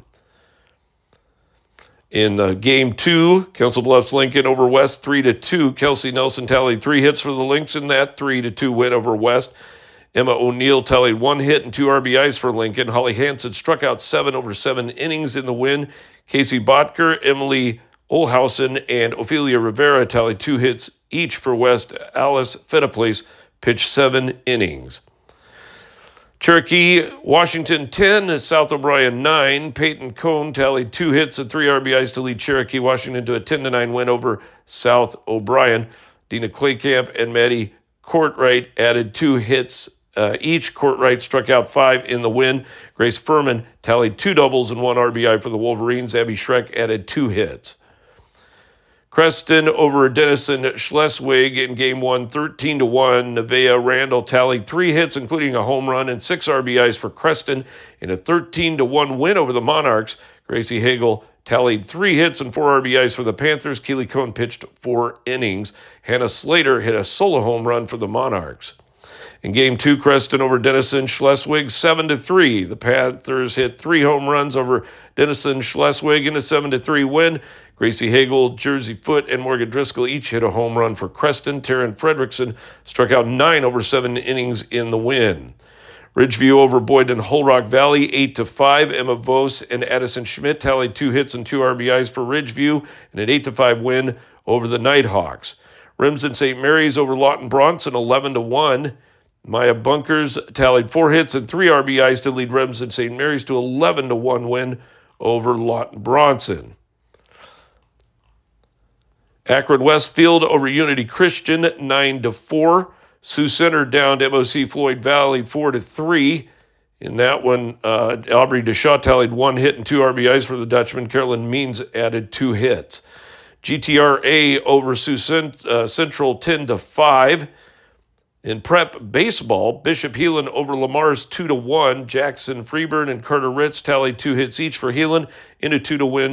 In Game 2, Council Bluffs Lincoln over West 3-2. Kelsey Nelson tallied 3 hits for the Lynx in that 3-2 win over West. Emma O'Neill tallied 1 hit and 2 RBIs for Lincoln. Holly Hansen struck out 7 over 7 innings in the win. Casey Botker, Emily Olhausen, and Ophelia Rivera tallied 2 hits each for West. Alice Fettiplace pitched 7 innings. Cherokee, Washington 10, South O'Brien 9. Peyton Cohn tallied 2 hits and 3 RBIs to lead Cherokee, Washington to a 10-9 win over South O'Brien. Dina Claycamp and Maddie Courtwright added 2 hits each. Courtwright struck out 5 in the win. Grace Furman tallied 2 doubles and 1 RBI for the Wolverines. Abby Schreck added 2 hits. Creston over Denison Schleswig in Game 1, 13-1. Nevaeh Randall tallied 3 hits, including a home run and 6 RBIs for Creston in a 13-1 win over the Monarchs. Gracie Hagel tallied 3 hits and 4 RBIs for the Panthers. Keely Cohn pitched 4 innings. Hannah Slater hit a solo home run for the Monarchs. In Game 2, Creston over Denison Schleswig, 7-3. The Panthers hit 3 home runs over Denison Schleswig in a 7-3 win. Gracie Hagel, Jersey Foote, and Morgan Driscoll each hit a home run for Creston. Taryn Fredrickson struck out 9 over 7 innings in the win. Ridgeview over Boyd and Hull Rock Valley, 8-5. Emma Vos and Addison Schmidt tallied 2 hits and 2 RBIs for Ridgeview, and an 8-5 win over the Nighthawks. Remsen St. Mary's over Lawton Bronson, 11-1. Maya Bunkers tallied 4 hits and 3 RBIs to lead Remsen St. Mary's to 11-1 win over Lawton Bronson. Akron Westfield over Unity Christian, 9-4. Sioux Center down to MOC Floyd Valley, 4-3. In that one, Aubrey Deshaw tallied 1 hit and 2 RBIs for the Dutchman. Carolyn Means added 2 hits. GTRA over Sioux Central, 10-5. In prep baseball, Bishop Heelan over Lamar's 2-1. Jackson Freeburn and Carter Ritz tallied 2 hits each for Heelan in a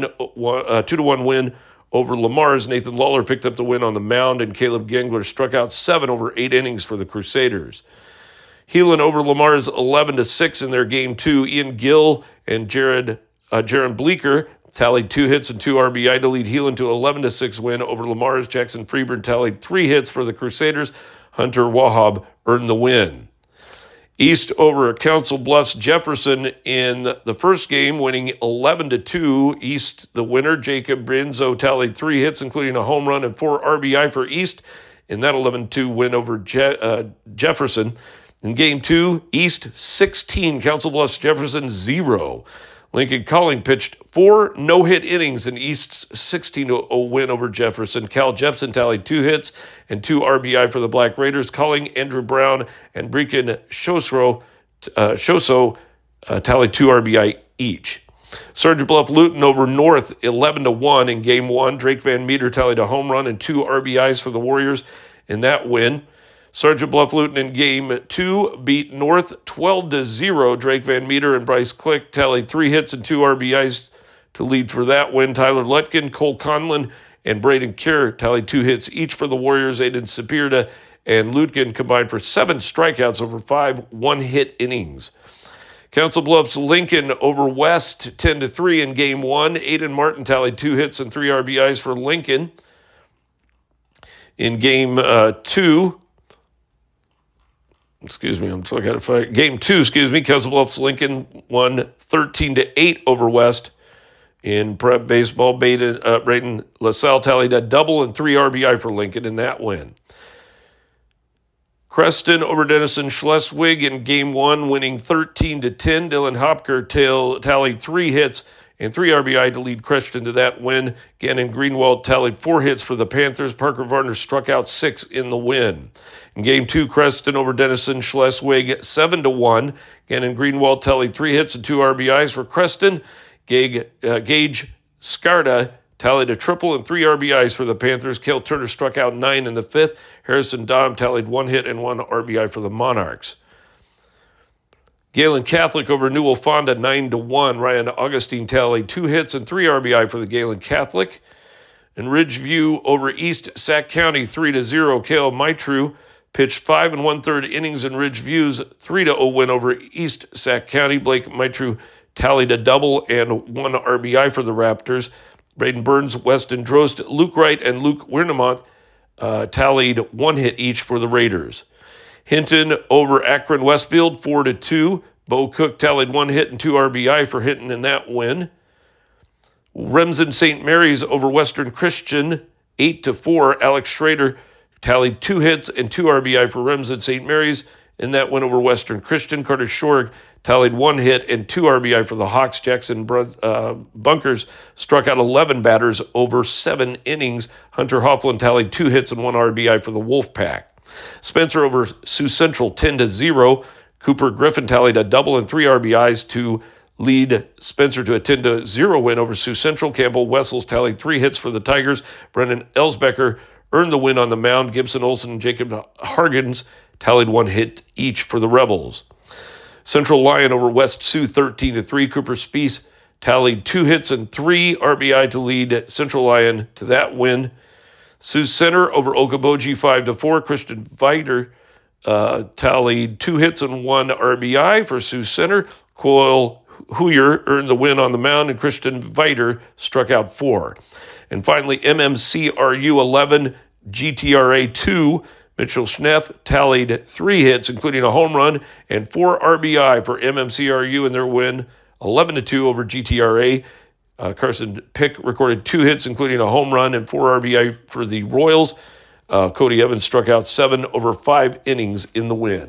2-1 win over Lamar's. Nathan Lawler picked up the win on the mound, and Caleb Gengler struck out 7 over 8 innings for the Crusaders. Heelan over Lamar's 11-6 in their Game 2. Ian Gill and Jaron Bleeker tallied 2 hits and 2 RBI to lead Heelan to 11-6 win over Lamar's. Jackson Freeburn tallied 3 hits for the Crusaders. Hunter Wahab earned the win. East over Council Bluffs Jefferson in the first game, winning 11-2. East, the winner, Jacob Brinzo tallied 3 hits, including a home run and 4 RBI for East in that 11-2 win over Jefferson. In Game 2, East 16, Council Bluffs Jefferson 0. Lincoln Calling pitched 4 no-hit innings in East's 16-0 win over Jefferson. Cal Jepson tallied 2 hits and 2 RBI for the Black Raiders. Calling, Andrew Brown, and Brecken Shoso tallied 2 RBI each. Sergeant Bluff Luton over North 11-1 in Game 1. Drake Van Meter tallied a home run and 2 RBIs for the Warriors in that win. Sergeant Bluff Luton in Game 2 beat North 12-0. Drake Van Meter and Bryce Click tallied 3 hits and 2 RBIs to lead for that win. Tyler Lutkin, Cole Conlon, and Braden Kerr tallied 2 hits each for the Warriors. Aiden Sapirda and Lutkin combined for 7 strikeouts over 5 one-hit innings. Council Bluffs Lincoln over West 10-3 in Game 1. Aiden Martin tallied 2 hits and 3 RBIs for Lincoln. In Game 2, Game 2, Council Bluffs Lincoln won 13-8 over West. In prep baseball, Braden LaSalle tallied a double and 3 RBI for Lincoln in that win. Creston over Denison Schleswig in Game 1, winning 13-10. Dylan Hopker tallied 3 hits and 3 RBI to lead Creston to that win. Gannon Greenwald tallied 4 hits for the Panthers. Parker Varner struck out 6 in the win. In Game 2, Creston over Denison Schleswig 7-1. Gannon Greenwald tallied 3 hits and 2 RBIs for Creston. Gage Scarda tallied a triple and 3 RBIs for the Panthers. Cale Turner struck out 9 in the 5th. Harrison Dom tallied 1 hit and 1 RBI for the Monarchs. Galen Catholic over Newell Fonda 9-1. Ryan Augustine tallied 2 hits and 3 RBI for the Galen Catholic. And Ridgeview over East Sac County 3-0. Cale Maitru pitched 5 1/3 innings in Ridgeview's 3-0 win over East Sac County. Blake Maitru tallied a double and 1 RBI for the Raptors. Braden Burns, Weston Drost, Luke Wright, and Luke Wernimont tallied 1 hit each for the Raiders. Hinton over Akron Westfield 4-2. Bo Cook tallied 1 hit and 2 RBI for Hinton in that win. Remsen St. Mary's over Western Christian 8-4. Alex Schrader tallied 2 hits and 2 RBI for Remsen St. Mary's in that win over Western Christian. Carter Shorg tallied 1 hit and 2 RBI for the Hawks. Jackson Bunkers struck out 11 batters over 7 innings. Hunter Hoffland tallied 2 hits and 1 RBI for the Wolfpack. Spencer over Sioux Central 10-0. Cooper Griffin tallied a double and 3 RBIs to lead Spencer to a 10-0 win over Sioux Central. Campbell Wessels tallied 3 hits for the Tigers. Brendan Elsbecker earned the win on the mound. Gibson Olsen and Jacob Hargens tallied 1 hit each for the Rebels. Central Lyon over West Sioux 13-3. Cooper Spies tallied 2 hits and 3 RBI to lead Central Lyon to that win. Sioux Center over Okoboji 5-4. Christian Viter tallied 2 hits and 1 RBI for Sioux Center. Coyle Hooyer earned the win on the mound, and Christian Viter struck out 4. And finally, MMCRU 11, GTRA 2. Mitchell Schneff tallied 3 hits, including a home run and 4 RBI for MMCRU in their win 11-2 over GTRA. Carson Pick recorded 2 hits, including a home run and 4 RBI for the Royals. Cody Evans struck out 7 over 5 innings in the win.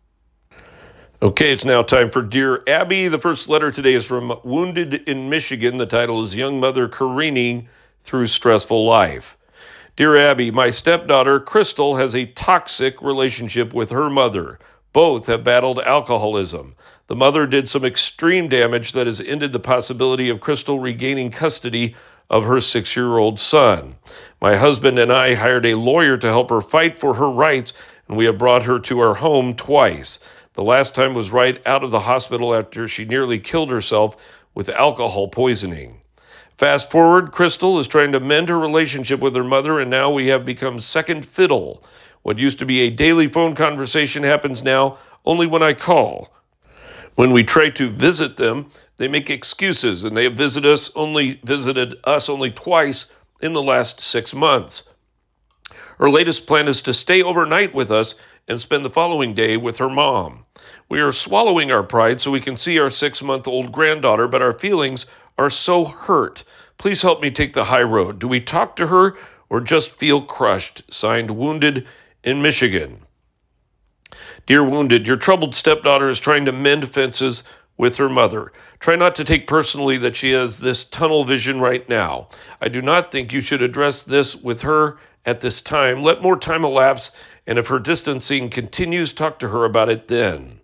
Okay, it's now time for Dear Abby. The first letter today is from Wounded in Michigan. The title is Young Mother Careening Through Stressful Life. Dear Abby, my stepdaughter, Crystal, has a toxic relationship with her mother. Both have battled alcoholism. The mother did some extreme damage that has ended the possibility of Crystal regaining custody of her 6-year-old son. My husband and I hired a lawyer to help her fight for her rights, and we have brought her to our home twice. The last time was right out of the hospital after she nearly killed herself with alcohol poisoning. Fast forward, Crystal is trying to mend her relationship with her mother, and now we have become second fiddle. What used to be a daily phone conversation happens now only when I call. When we try to visit them, they make excuses, and they have visited us only twice in the last 6 months. Her latest plan is to stay overnight with us and spend the following day with her mom. We are swallowing our pride so we can see our 6-month-old granddaughter, but our feelings are so hurt. Please help me take the high road. Do we talk to her or just feel crushed? Signed, Wounded in Michigan. Dear Wounded, your troubled stepdaughter is trying to mend fences with her mother. Try not to take personally that she has this tunnel vision right now. I do not think you should address this with her at this time. Let more time elapse, and if her distancing continues, talk to her about it then.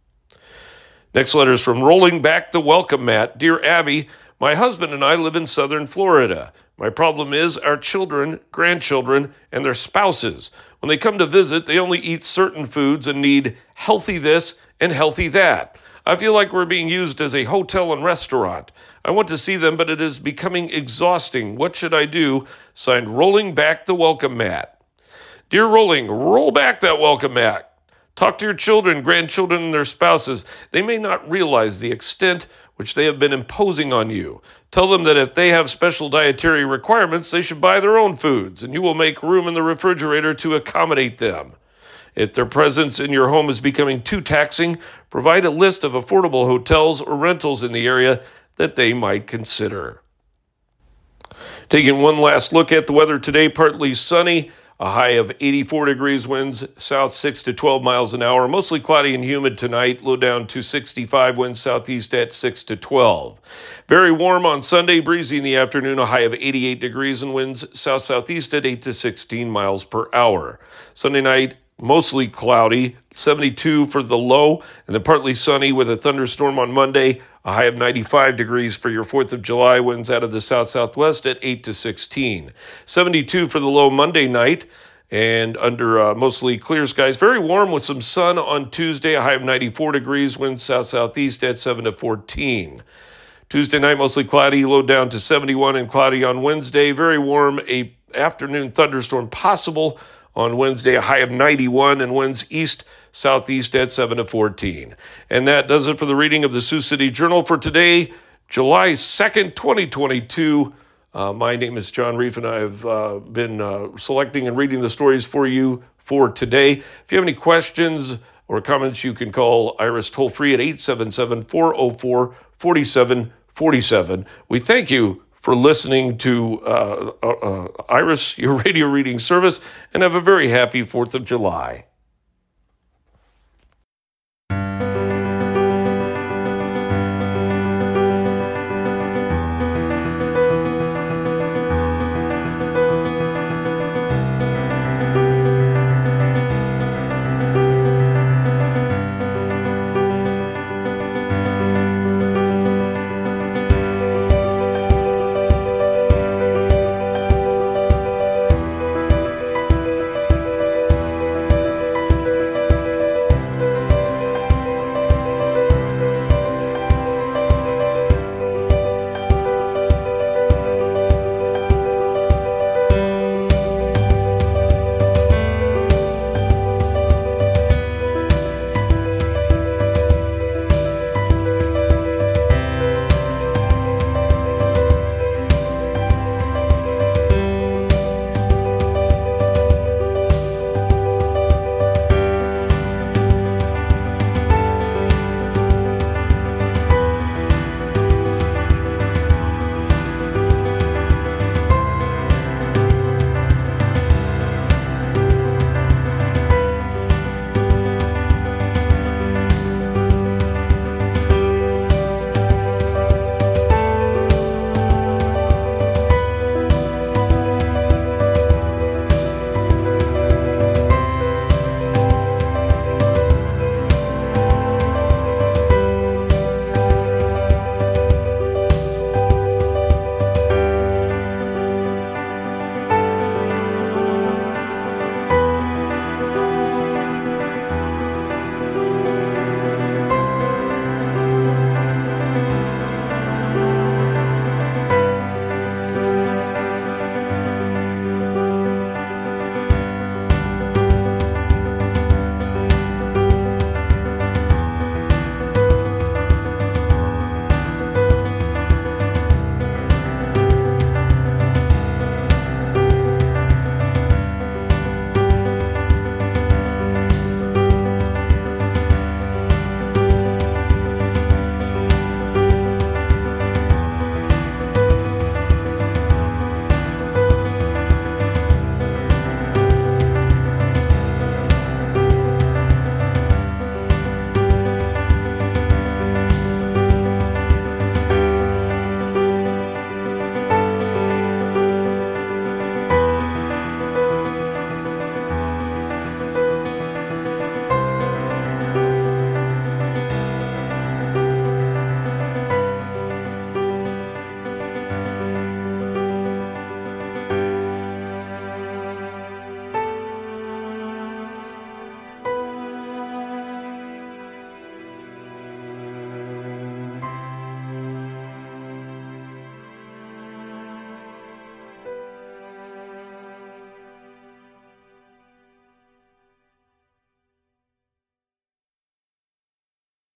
Next letter is from Rolling Back the Welcome Mat. Dear Abby, my husband and I live in southern Florida. My problem is our children, grandchildren, and their spouses. When they come to visit, they only eat certain foods and need healthy this and healthy that. I feel like we're being used as a hotel and restaurant. I want to see them, but it is becoming exhausting. What should I do? Signed, Rolling Back the Welcome Mat. Dear Rolling, roll back that welcome mat. Talk to your children, grandchildren, and their spouses. They may not realize the extent which they have been imposing on you. Tell them that if they have special dietary requirements, they should buy their own foods, and you will make room in the refrigerator to accommodate them. If their presence in your home is becoming too taxing, provide a list of affordable hotels or rentals in the area that they might consider. Taking one last look at the weather today, partly sunny. A high of 84 degrees, winds south 6 to 12 miles an hour. Mostly cloudy and humid tonight, low down to 65, winds southeast at 6 to 12. Very warm on Sunday, breezy in the afternoon, a high of 88 degrees and winds south-southeast at 8 to 16 miles per hour. Sunday night, mostly cloudy, 72 for the low, and then partly sunny with a thunderstorm on Monday, a high of 95 degrees for your 4th of July, winds out of the south-southwest at 8 to 16. 72 for the low Monday night, and under mostly clear skies. Very warm with some sun on Tuesday, a high of 94 degrees, winds south-southeast at 7 to 14. Tuesday night, mostly cloudy, low down to 71 and cloudy on Wednesday. Very warm, a afternoon thunderstorm possible on Wednesday, a high of 91, and winds east-southeast at 7 to 14. And that does it for the reading of the Sioux City Journal for today, July 2nd, 2022. My name is John Reef, and I've been selecting and reading the stories for you for today. If you have any questions or comments, you can call Iris toll-free at 877-404-4747. We thank you for listening to Iris, your radio reading service, and have a very happy 4th of July.